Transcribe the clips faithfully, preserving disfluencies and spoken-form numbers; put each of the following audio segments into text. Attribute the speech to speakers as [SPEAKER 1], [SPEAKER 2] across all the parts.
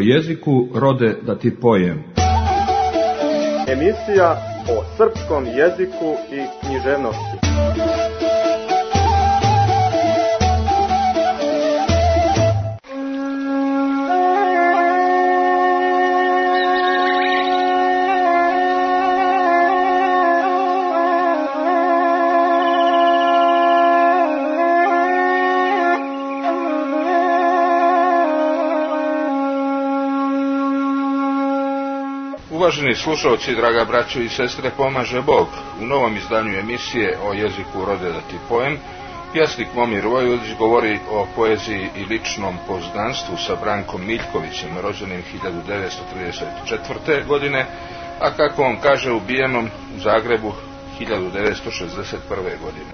[SPEAKER 1] o jeziku rode da ti pojem.
[SPEAKER 2] Emisija o srpskom jeziku i književnosti.
[SPEAKER 3] Uvaženi slušalci, draga braćo i sestre, pomaže Bog. U novom izdanju emisije o jeziku rode da ti pojem, pjesnik Momir Vojvodić govori o poeziji i ličnom poznanstvu sa Brankom Miljkovićem, rođenim hiljadu devetsto trideset četvrte. godine, a kako on kaže, ubijenom u Zagrebu hiljadu devetsto šezdeset prve. godine.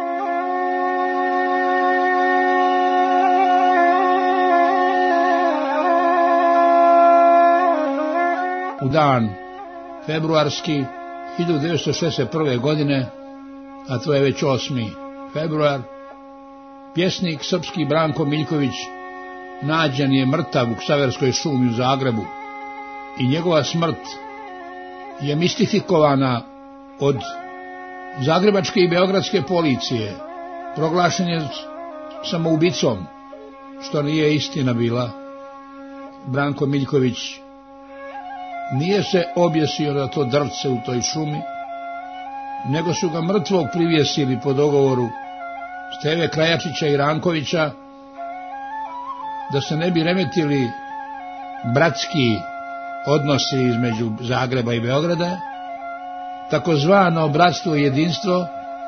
[SPEAKER 4] U dan februarski hiljadu devetsto šezdeset prve. godine, a to je već osmi februar, pjesnik srpski Branko Miljković nađen je mrtav u Ksaverskoj šumi u Zagrebu i njegova smrt je mistifikovana od zagrebačke i beogradske policije. Proglašen je samoubicom, što nije istina bila. Branko Miljković nije se objesio na to drvce u toj šumi, nego su ga mrtvog privjesili po dogovoru Steve Krajačića i Rankovića, da se ne bi remetili bratski odnosi između Zagreba i Beograda, takozvano bratstvo i jedinstvo.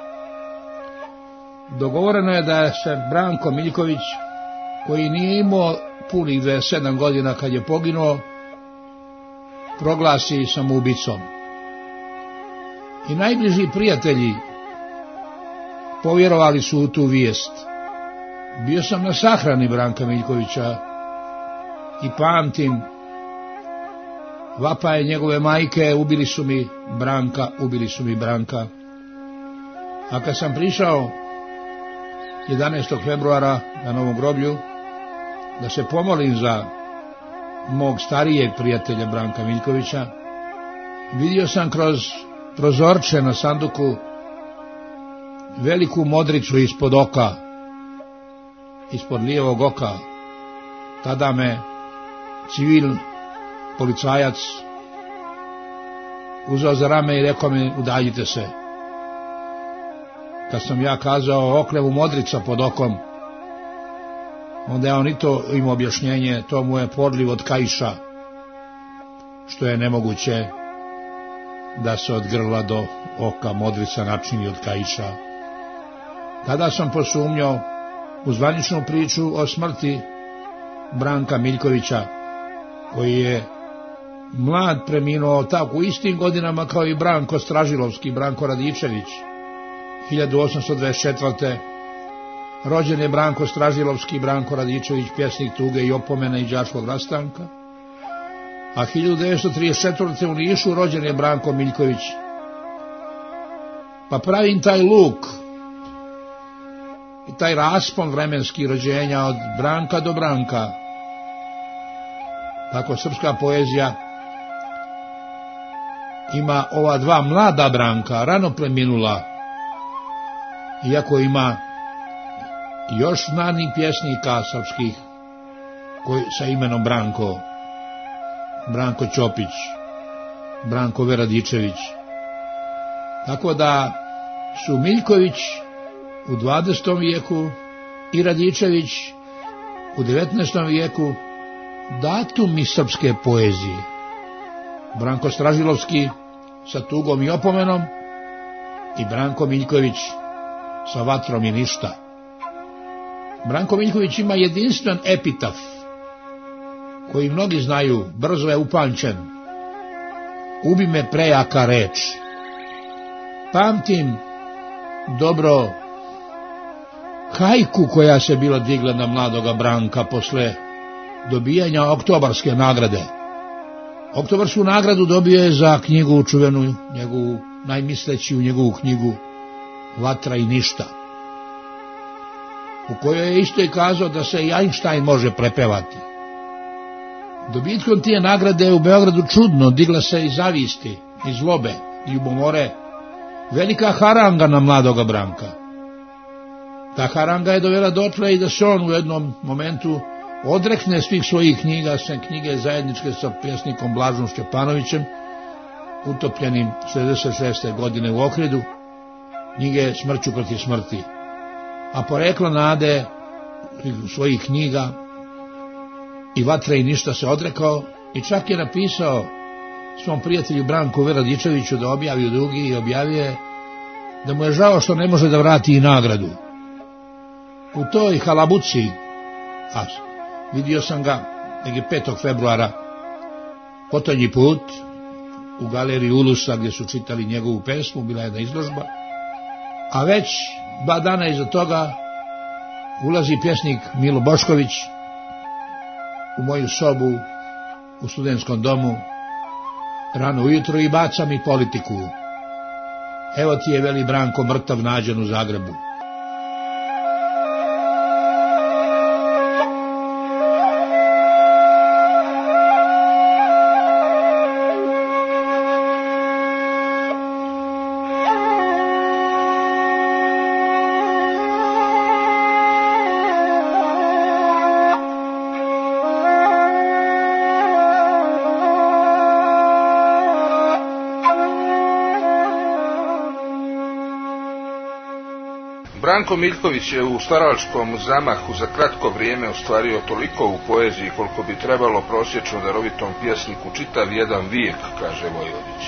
[SPEAKER 4] Dogovoreno je da se Branko Miljković, koji nije imao punih dvadeset sedam godina kad je poginuo, proglasi samoubicom. I najbliži prijatelji povjerovali su u tu vijest. Bio sam na sahrani Branka Miljkovića i pamtim vapaje njegove majke: ubili su mi Branka, ubili su mi Branka. A kad sam prišao jedanaestog februara na Novom groblju da se pomolim za mog starijeg prijatelja Branka Miljkovića, vidio sam kroz prozorče na sanduku veliku modricu ispod oka, ispod lijevog oka. Tada me civil policajac uzeo za rame i rekao mi: udaljite se. Kad sam ja kazao: oklevu modrica pod okom, onda je on i to imao objašnjenje: to mu je podliv od kaiša, što je nemoguće da se od grla do oka modrica načini od kaiša. Tada sam posumnjao u zvaničnu priču o smrti Branka Miljkovića, koji je mlad preminuo tako u istim godinama kao i Branko Stražilovski, Branko Radičević, hiljadu osamsto dvadeset četvrte. Rođen je Branko Stražilovski, Branko Radičević, pjesnik tuge i opomena i đačkog rastanka, a hiljadu devetsto trideset četvrte. u Nišu rođen je Branko Miljković. Pa pravim taj luk i taj raspon vremenski rođenja od Branka do Branka. Tako srpska poezija ima ova dva mlada Branka, rano preminula, iako ima još znanih pjesnika srpskih koji, sa imenom Branko. Branko Ćopić, Branko Veradičević. Tako da su Miljković u dvadesetom vijeku i Radičević u devetnaestom vijeku datumi srpske poezije. Branko Stražilovski sa tugom i opomenom i Branko Miljković sa vatrom i ništa. Branko Miljković ima jedinstven epitaf koji mnogi znaju, brzo je upamćen: ubi me prejaka reč. Pamtim dobro hajku koja se bila digla na mladoga Branka posle dobijanja oktobarske nagrade. Oktobarsku nagradu dobio je za knjigu čuvenu, njegovu najmislećiju njegovu knjigu Vatra i ništa, u kojoj je isto i kazao da se i Einstein može prepevati. Dobitkom tije nagrade u Beogradu čudno digla se i zavisti, i zlobe, i ljubomore, velika haranga na mladoga Branka. Ta haranga je dovela dotle i da se on u jednom momentu odrekne svih svojih knjiga, sem knjige zajedničke sa pjesnikom Blažom Šćepanovićem, utopljenim šezdeset šeste. godine u Ohridu, knjige Smrću protiv smrti. A poreklo nade svojih knjiga i Vatre i ništa se odrekao i čak je napisao svom prijatelju Branku Veradičeviću da objavi u drugi i objavio je da mu je žao što ne može da vrati i nagradu. U toj halabuci, a vidio sam ga negdje petog februara potonji put u galeriji Ulusa gdje su čitali njegovu pesmu, bila je jedna izložba, a već dva dana iza toga ulazi pjesnik Milo Bošković u moju sobu u studentskom domu rano ujutro i baca mi politiku. Evo ti je, veli, Branko mrtav nađen u Zagrebu.
[SPEAKER 3] Branko Miljković je u stvaralačkom zamahu za kratko vrijeme ostvario toliko u poeziji koliko bi trebalo prosječno darovitom pjesniku čitav jedan vijek, kaže Vojvodić.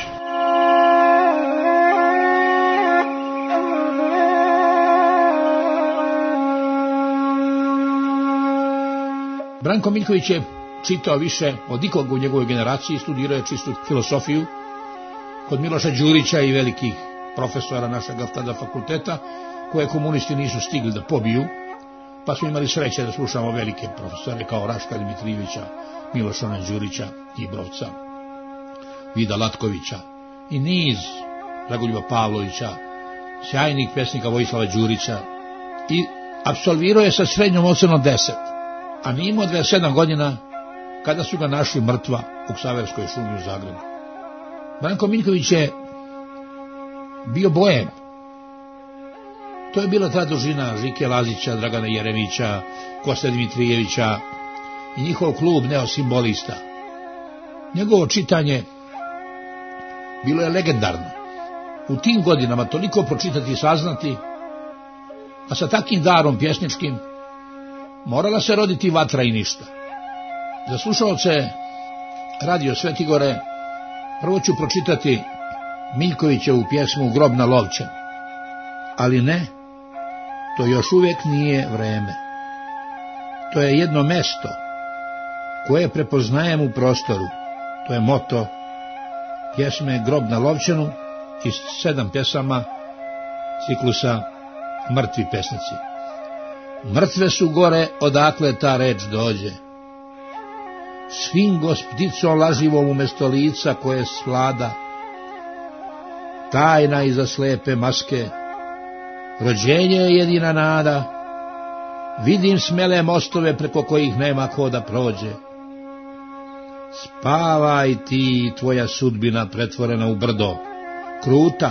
[SPEAKER 4] Branko Miljković je čitao više od ikog u njegovoj generaciji, studirao je čistu filosofiju kod Miloša Đurića i velikih profesora našeg tada fakulteta, koje komunisti nisu stigli da pobiju, pa smo imali sreće da slušamo velike profesore kao Raška Dimitrijevića, Miloša Đurića, Ibrovca, Vida Latkovića i niz Dragoljuba Pavlovića, sjajnih pjesnika Vojislava Đurića, i apsolvirao je sa srednjom ocenom deset, a nije imao dvadeset sedam godina kada su ga našli mrtva u Ksaverskoj šumi u Zagrebu. Branko Miljković je bio bojem. To je bila ta družina Žike Lazića, Dragana Jeremića, Koste Dimitrijevića i njihov klub neosimbolista. Njegovo čitanje bilo je legendarno. U tim godinama toliko pročitati i saznati, a sa takim darom pjesničkim morala se roditi Vatra i ništa. Za slušalce Radio Svetigore prvo ću pročitati Miljkovićevu pjesmu Grobna Lovčan. Ali ne, to još uvijek nije vreme. To je jedno mesto koje prepoznajem u prostoru. To je moto pjesme Grob na Lovčanu iz sedam pjesama ciklusa Mrtvi pesnici. Mrtve su gore odakle ta reč dođe. Svingos pticom laživom umjesto lica koje svlada. Tajna iza slepe maske. Rođenje je jedina nada. Vidim smele mostove preko kojih nema ko da prođe. Spavaj ti, tvoja sudbina pretvorena u brdo, kruta,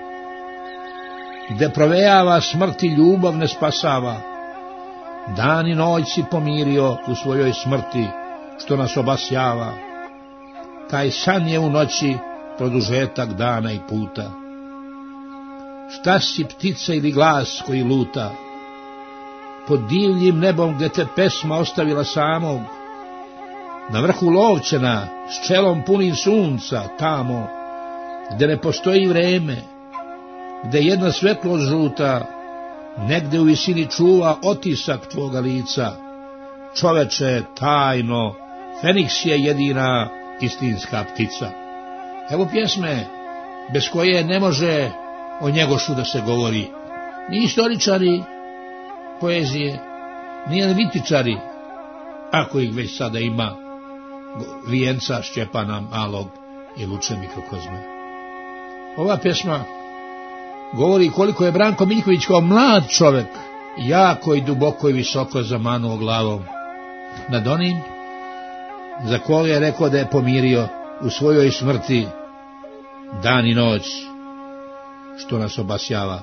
[SPEAKER 4] gde provejava smrt i ljubav ne spasava. Dan i noć si pomirio u svojoj smrti, što nas obasjava. Taj san je u noći produžetak dana i puta. Šta si, ptica ili glas koji luta? Pod divljim nebom gde te pesma ostavila samog, na vrhu Lovčana, s čelom punim sunca, tamo, gde ne postoji vreme, gde jedna svetlost žuta, negde u visini čuva otisak tvoga lica. Čoveče, tajno, Feniks je jedina istinska ptica. Evo pjesme bez koje ne može o Njegošu da se govori. Ni istoričari poezije, ni analitičari, ako ih već sada ima, Vijenca, Šćepana Malog i Luče Mikrokozme. Ova pjesma govori koliko je Branko Miljković kao mlad čovek jako i duboko i visoko zamanuo glavom nad onim za koga je rekao da je pomirio u svojoj smrti dan i noć, što nas obasjava.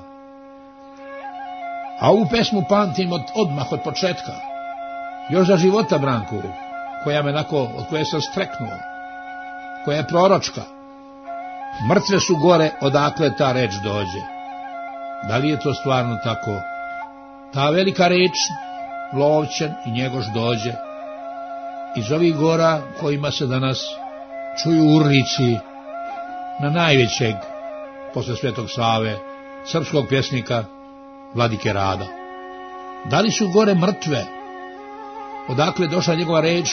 [SPEAKER 4] A ovu pesmu pamtim od, odmah od početka, još za života Branku, koja me nako, od koje sam streknuo, koja je proročka. Mrtve su gore, odakle ta reč dođe. Da li je to stvarno tako? Ta velika reč, Lovćen i Njegoš dođe iz ovih gora kojima se danas čuju urlici na najvećeg, posle Svetog Save, srpskog pjesnika Vladike Rada. Da li su gore mrtve, odakle je došla njegova reč?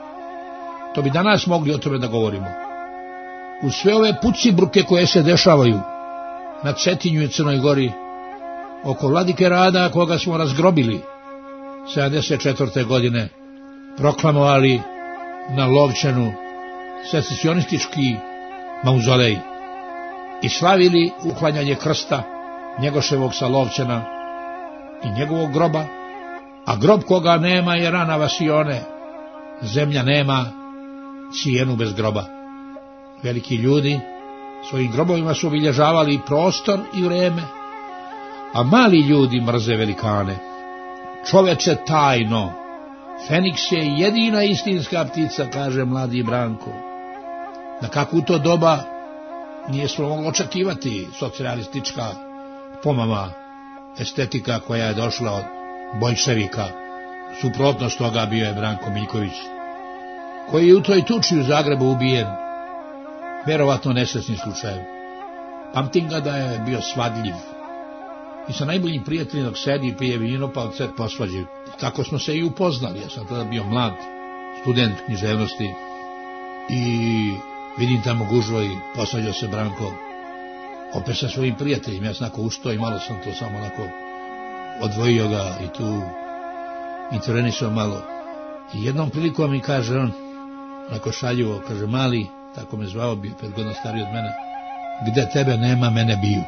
[SPEAKER 4] To bi danas mogli o tome da govorimo. U sve ove pucibruke koje se dešavaju na Cetinju i Crnoj Gori oko Vladike Rada, koga smo razgrobili sedamdeset četvrte godine, proklamovali na Lovćenu secesionistički mauzolej i slavili uklanjanje krsta Njegoševog sa Lovćena i njegovog groba, a grob koga nema je rana vasione, zemlja nema cijenu bez groba. Veliki ljudi svojim grobovima su obilježavali prostor i vreme, a mali ljudi mrze velikane. Čoveče tajno, Feniks je jedina istinska ptica, kaže mladi Branko. Na kakvu to doba nije smo mogli očekivati socijalistička pomama estetika koja je došla od Boljševika. Suprotnost toga bio je Branko Miljković, koji je u toj tuči u Zagrebu ubijen, verovatno nesrećnim slučajem. Pamtim ga da je bio svadljiv i sa najboljim prijateljem dok sedi i pije vino, pa se posvađaju. Tako smo se i upoznali. Ja sam tada bio mlad student književnosti i vidim tamo gužvo i posvađao se Branko opet sa svojim prijateljima. Ja sam onako ustao i malo sam to samo onako odvojio ga i tu intervenisao malo. I jednom prilikom mi kaže on, onako šaljivo, kaže: mali, tako me zvao, bio pet godina stariji od mene, gde tebe nema, mene biju.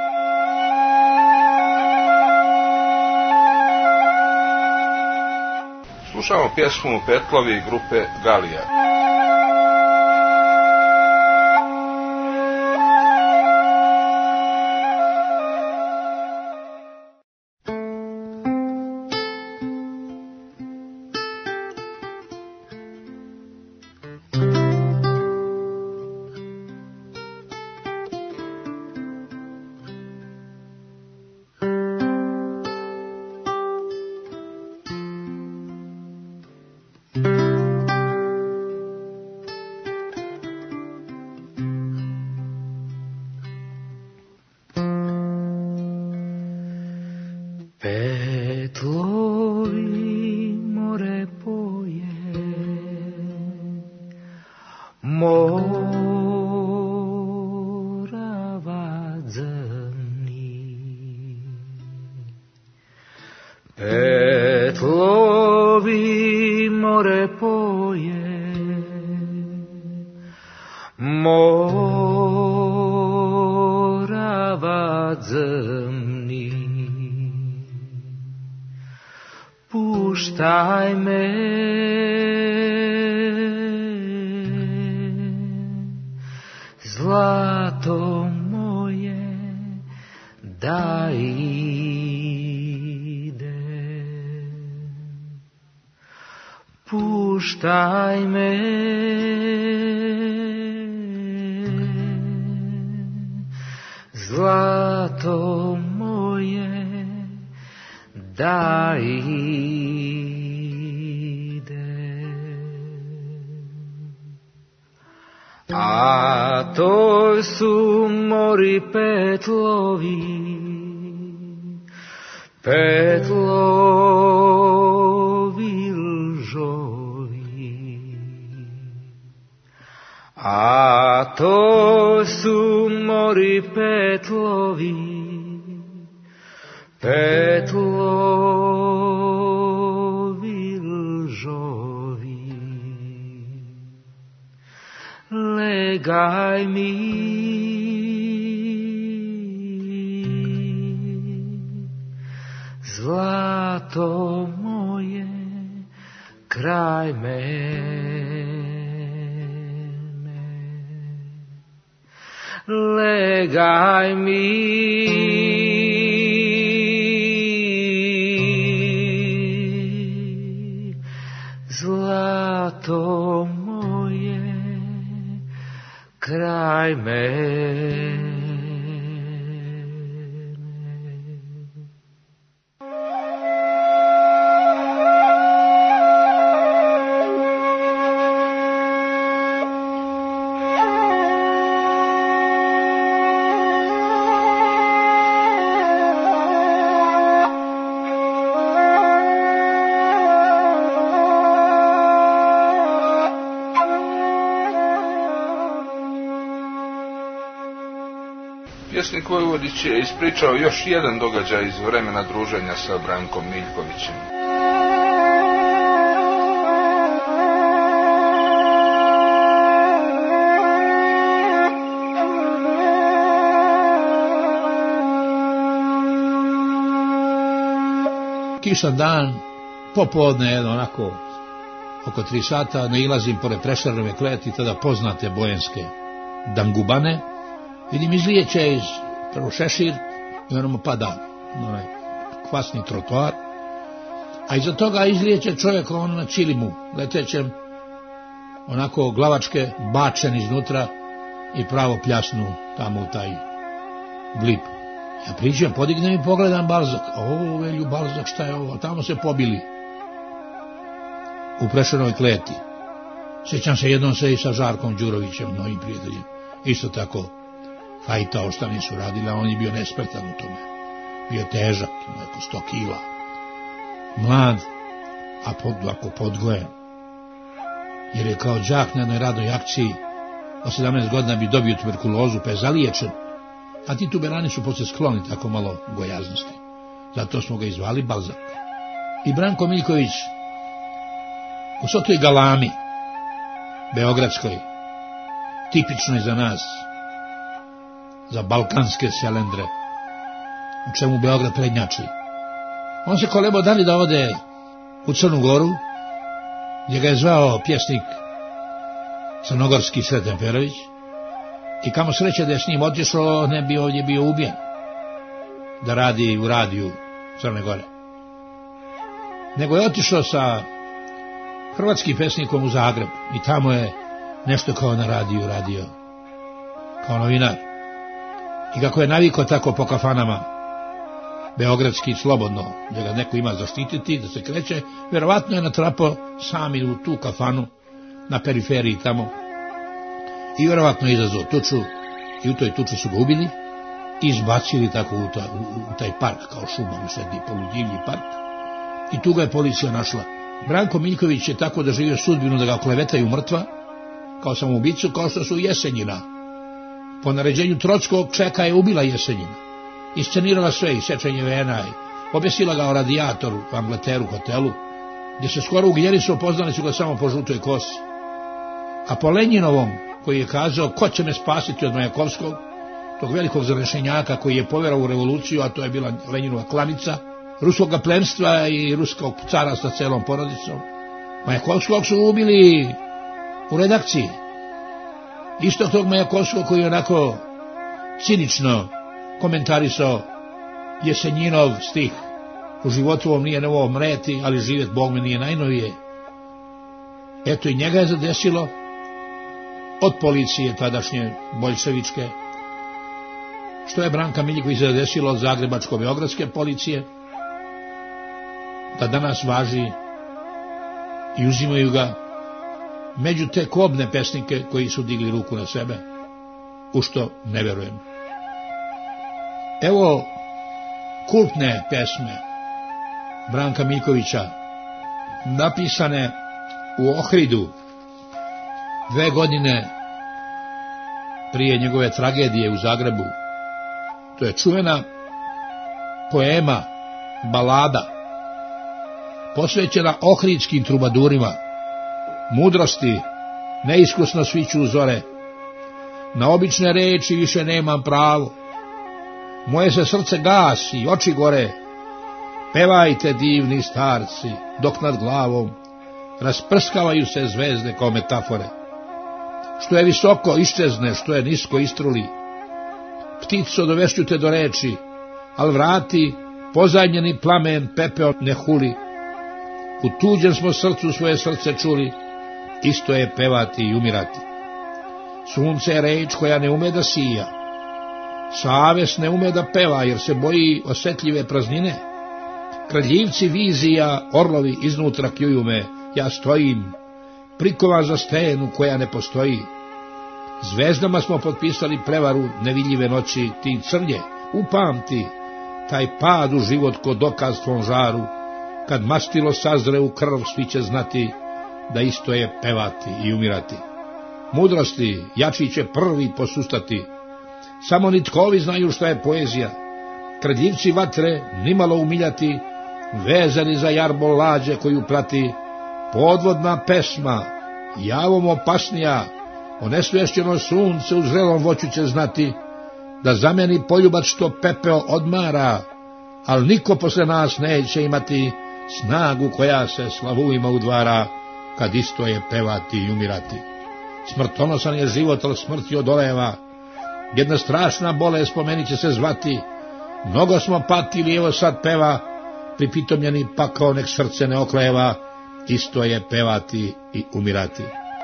[SPEAKER 3] Slušamo pjesmu Petlovi grupe Galija.
[SPEAKER 5] Petlovi more poje, Morava dzemni, puštaj me, zlato moje, da idem. Puštaj me, zlato moje, da idem. A to su mori petlovi, petlovi lžovi. A to su mori petlovi, petlovi lžovi. Legaj mi, zlato moje, kraj mene. legaj mi. Zlato moje, kraj mene.
[SPEAKER 3] Pjesnik Vojvodić je ispričao još jedan događaj iz vremena druženja sa Brankom Miljkovićem.
[SPEAKER 4] Kišan dan, popodne, jedno onako, oko tri sata, nailazim pored Prešernove kleti, tada poznate bojenske dangubane. Vidim izlijeće iz prvo šešir i ono mu pada onaj kvasni trotoar, a iza toga izlijeće čovjek ono na čilimu letećem, onako glavačke bačen iznutra i pravo pljasnu tamo u taj blip. Ja priđem, podignem i pogledam Balzak. O, velju Balzak, šta je ovo? Tamo se pobili u Prešernovoj kleti. Sjećam se, jednom se i sa Žarkom Đurovićem, novim prijateljem, isto tako fajtao, šta nisu radili, a on je bio nespretan u tome. Bio težak, imao oko sto kila. Mlad, a pod, ako podgojen. Jer je kao đak na jednoj radnoj akciji, od sedamnaest godina bi dobio tuberkulozu, pa je zaliječen. A ti tuberani su posle skloni tako malo gojaznosti. Zato smo ga izvali Balzak. I Branko Miljković u sotoj galami beogradskoj, tipičnoj za nas, za balkanske selendre, u čemu Beograd prednjači. On se kolebo da li da ode u Crnu Goru, gdje ga je zvao pjesnik crnogorski Sreten Perović, i kamo sreće da je s njim otišlo, ne bi ovdje bio ubijen, da radi u radiju Crne Gore. Nego je otišao sa hrvatskim pesnikom u Zagreb i tamo je nešto kao na radiju radio, kao novinar. I kako je navikao tako po kafanama, beogradski slobodno, da ga neko ima zaštititi, da se kreće, vjerovatno je natrapao sami u tu kafanu, na periferiji tamo, i vjerovatno je izazvao tuču, i u toj tuču su ga ubili, i izbacili tako u, ta, u, u taj park, kao šuma, u srednji poludivlji park, i tu ga je policija našla. Branko Miljković je tako doživio sudbinu da ga oklevetaju mrtva, kao samoubicu, kao što su Jesenjina. Po naređenju Trockog čeka je ubila Jesenjina. Iscenirala sve, i sečenje vena, i objesila ga o radijatoru u Angleteru hotelu, gdje se skoro ugljeni su, opoznali su ga samo po žutoj kosi. A po Lenjinovom, koji je kazao ko će me spasiti od Majakovskog, tog velikog završenjaka koji je povjerao u revoluciju, a to je bila Lenjinova klanica, ruskog plemstva i ruskog cara sa celom porodicom. Majakovskog su ubili u redakciji. Isto tog Majakovskog koji je onako cinično komentarisao Jesenjinov stih: u životu ovom nije novo mreti, ali živjet Bog me nije najnovije. Eto i njega je zadesilo od policije tadašnje boljševičke, što je Branka Miljković zadesilo od zagrebačko-beogradske policije, da danas važi i uzimaju ga među te kobne pesnike koji su digli ruku na sebe, u što ne verujem. Evo kultne pesme Branka Miljkovića, napisane u Ohridu dve godine prije njegove tragedije u Zagrebu. To je čuvena poema, balada, posvećena ohridskim trubadurima, mudrosti, neiskusno sviću zore, na obične reči više nemam pravo, moje se srce gasi, oči gore, pevajte divni starci, dok nad glavom rasprskavaju se zvezde kao metafore. Što je visoko iščezne, što je nisko istruli, ptico, dovešću te do reči, al vrati, pozajmljeni plamen, pepeo ne huli. U tuđem smo srcu svoje srce čuli, isto je pevati i umirati. Sunce je reč koja ne ume da sija, savest ne ume da peva, jer se boji osjetljive praznine. Kraljivci vizija, orlovi iznutra kljuju me, ja stojim, prikovan za stenu koja ne postoji. Zvezdama smo potpisali prevaru nevidljive noći, ti crnje, upamti, taj pad u život ko dokaz tvom žaru, kad mastilo sazre u krv, svi će znati da isto je pevati i umirati. Mudrosti, jači će prvi posustati, samo nitkovi znaju šta je poezija. Kradljivci vatre nimalo umiljati, vezani za jarbol lađe koju prati. Podvodna pesma, javom opasnija, onesvješćeno sunce u zrelom voću će znati, da zameni poljubac što pepeo odmara, al niko posle nas neće imati snagu koja se slavujima udvara, kad isto je pevati i umirati. Smrtonosan je život, al smrti odoleva, jedna strašna bolest spomenit će se zvati, mnogo smo patili, evo sad peva, pripitomljeni pakao nek srce ne okleva, isto je pevati i umirati.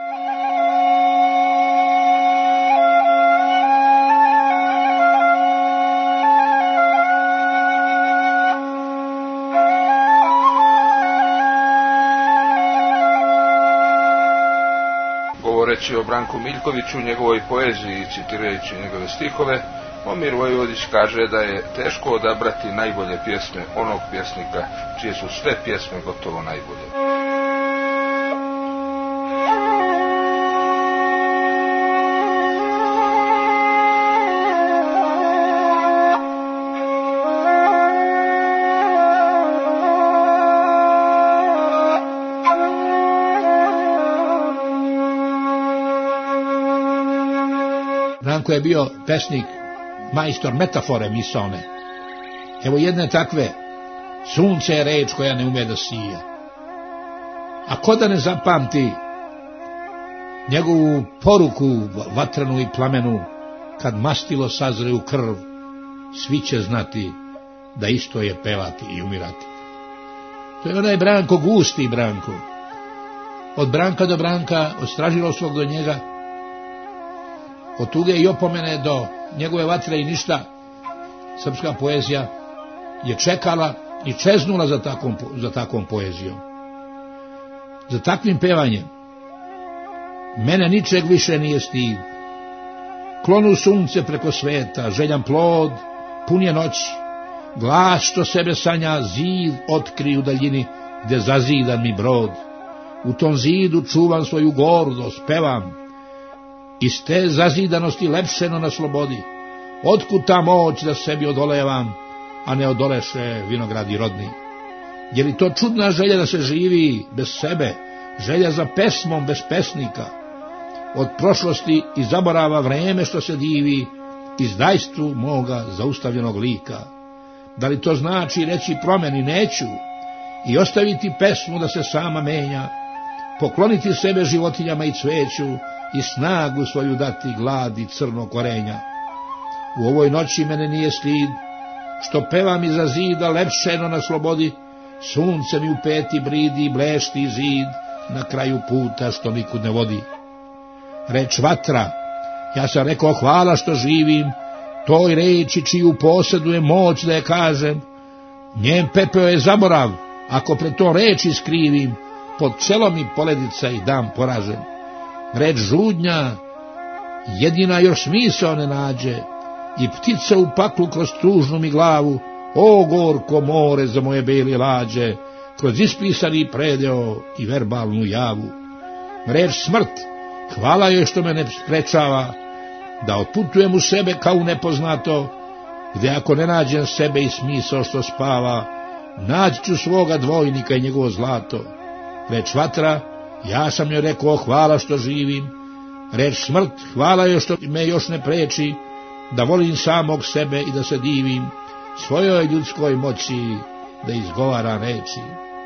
[SPEAKER 3] Govoreći o Branku Miljkoviću, njegovoj poeziji i citirajući njegove stihove, Momir Vojvodić kaže da je teško odabrati najbolje pjesme onog pjesnika čije su sve pjesme gotovo najbolje.
[SPEAKER 4] Branko je bio pesnik, majstor metafore misaone. Evo jedne takve, sunce je reč koja ne ume da sija. A ko da ne zapamti njegovu poruku vatrenu i plamenu, kad mastilo sazre u krv, svi će znati da isto je pevati i umirati. To je onaj Branko, gusti Branko. Od Branka do Branka, od Stražilovskog do njega, od tuge i opomene do njegove vatre i ništa, srpska poezija je čekala i čeznula za takvom, za takvom poezijom. Za takvim pevanjem mene ničeg više nije stid. Klonu sunce preko sveta, željan plod, pun je noći, glas što sebe sanja, zid otkri u daljini, gde zazidan mi brod. U tom zidu čuvam svoju gordost, pevam, iz te zazidanosti lepšeno na slobodi. Otkud ta moć da sebi odolevam, a ne odoleše vinogradi rodni? Je li to čudna želja da se živi bez sebe, želja za pesmom bez pesnika? Od prošlosti i zaborava vreme što se divi, izdajstvu moga zaustavljenog lika. Da li to znači reći promeni neću i ostaviti pesmu da se sama menja, pokloniti sebe životinjama i cveću i snagu svoju dati gladi crnog korenja? U ovoj noći mene nije stid, što pevam iza zida lepšeno na slobodi, sunce mi u peti bridi, blešti zid na kraju puta što nikud ne vodi. Reč vatra, ja sam rekao hvala što živim, toj reči čiju posjedujem moć da je kažem, njen pepeo je zaborav, ako pred to reči skrivim, pod čelo mi poledica i dam poražen. Reč žudnja, jedina još smisao ne nađe, i ptica u paklu kroz tužnu mi glavu, o gorko more za moje beli lađe, kroz ispisani predeo i verbalnu javu. Reč smrt, hvala joj što me ne sprečava, da otputujem u sebe kao nepoznato, gde ako ne nađem sebe i smisao što spava, naći ću svoga dvojnika i njegovo zlato. Reč vatra, ja sam joj rekao hvala što živim. Reč smrt, hvala joj što me još ne preči, da volim samog sebe i da se divim svojoj ljudskoj moći, da izgovaram reči.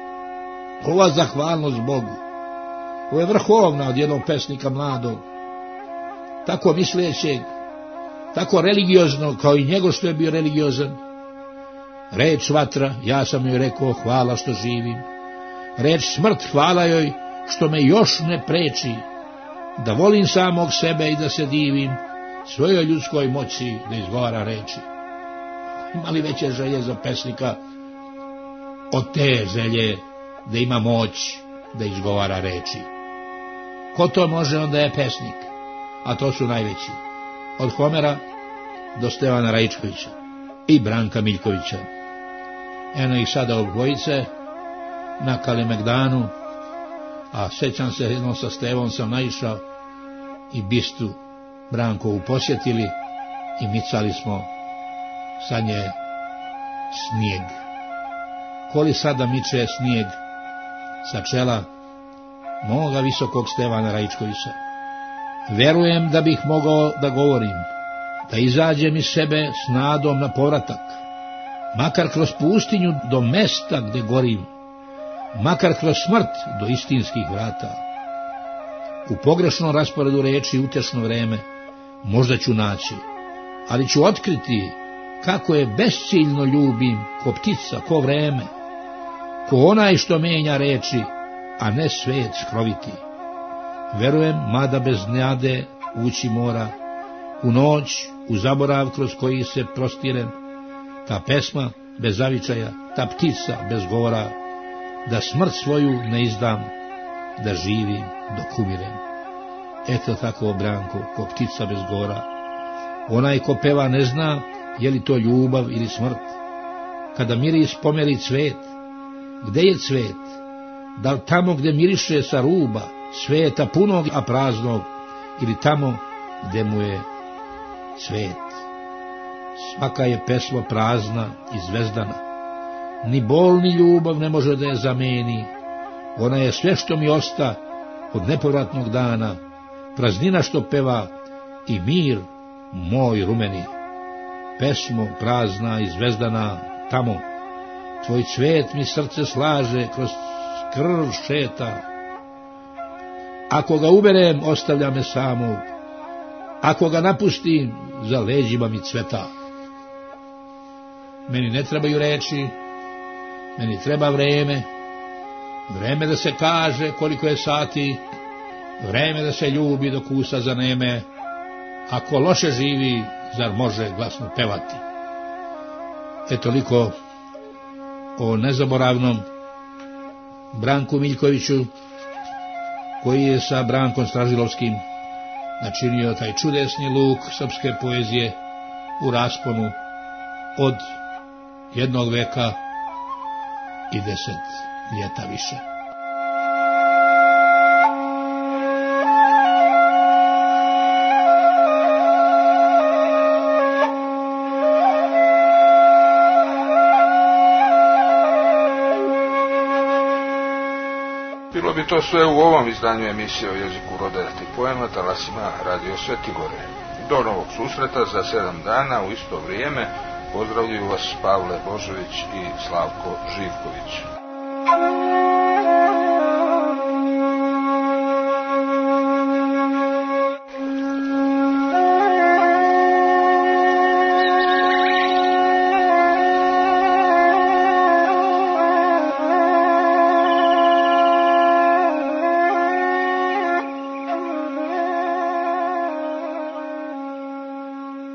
[SPEAKER 4] Ova zahvalnost Bogu, ovo je vrhovna od jednog pesnika mladog, tako mislećeg, tako religiozno kao i njegov što je bio religiozan. Reč vatra, ja sam joj rekao hvala što živim. Reč smrt, hvala joj što me još ne preči, da volim samog sebe i da se divim svojoj ljudskoj moći da izgovara reči. Ima li veće želje za pesnika od te želje da ima moć da izgovara reči? Ko to može, onda je pesnik, a to su najveći. Od Homera do Stevana Raičkovića i Branka Miljkovića. Eno ih sada obojice na Kalemegdanu, a sećam se, jednom sa Stevom sam naišao i bistu Brankovu posjetili i micali smo sa nje snijeg. Koli sada miče snijeg sa čela moga visokog Stevana Raičkovića. Verujem da bih mogao da govorim, da izađem iz sebe s nadom na povratak, makar kroz pustinju do mesta gde gorim, makar kroz smrt do istinskih vrata. U pogrešnom rasporedu reči utešno vreme možda ću naći, ali ću otkriti kako je besciljno ljubim ko ptica, ko vreme, ko onaj što menja reči, a ne svet skroviti. Verujem, mada bez nade ući mora, u noć, u zaborav kroz koji se prostirem, ta pesma bez zavičaja, ta ptica bez govora, da smrt svoju ne izdam, da živim dok umirem. Eto tako, Branko, ko ptica bez govora. Onaj ko peva ne zna je li to ljubav ili smrt. Kada miris pomeri cvet, gde je cvet? Da li tamo gde miriše sa ruba, sveta punog a praznog, ili tamo gde mu je cvet? Svaka je pesma prazna i zvezdana. Ni bol ni ljubav ne može da je zameni. Ona je sve što mi osta od nepovratnog dana, praznina što peva i mir moj rumeni. Pesmo prazna i zvezdana, tamo tvoj cvet mi srce slaže, kroz krv šeta. Ako ga uberem, ostavlja me samog, ako ga napustim, za leđima mi cveta. Meni ne trebaju reči, meni treba vreme, vreme da se kaže koliko je sati, vreme da se ljubi dok usta zaneme, ako loše živi, zar može glasno pevati? E toliko o nezaboravnom Branku Miljkoviću, koji je sa Brankom Stražilovskim načinio taj čudesni luk srpske poezije u rasponu od jednog veka i deset ljeta više.
[SPEAKER 3] Bilo bi to sve u ovom izdanju emisije o jeziku roda i poema talasima Radio Svetigore. Do novog susreta za sedam dana u isto vrijeme. Pozdravljuju vas Pavle Božović i Slavko Živković.